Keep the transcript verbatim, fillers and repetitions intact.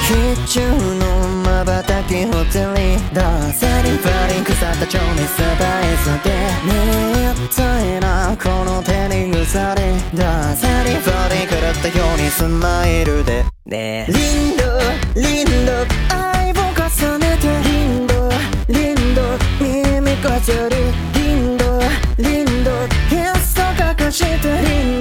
必中の瞬きほつりだサリファリ腐った蝶にスパイスでねえたいなこの手に腐りだサリファリ狂ったようにスマイルでねえリンドリンド愛を重ねてリンドリンド耳飾りリンドリンドへそかかしてリンド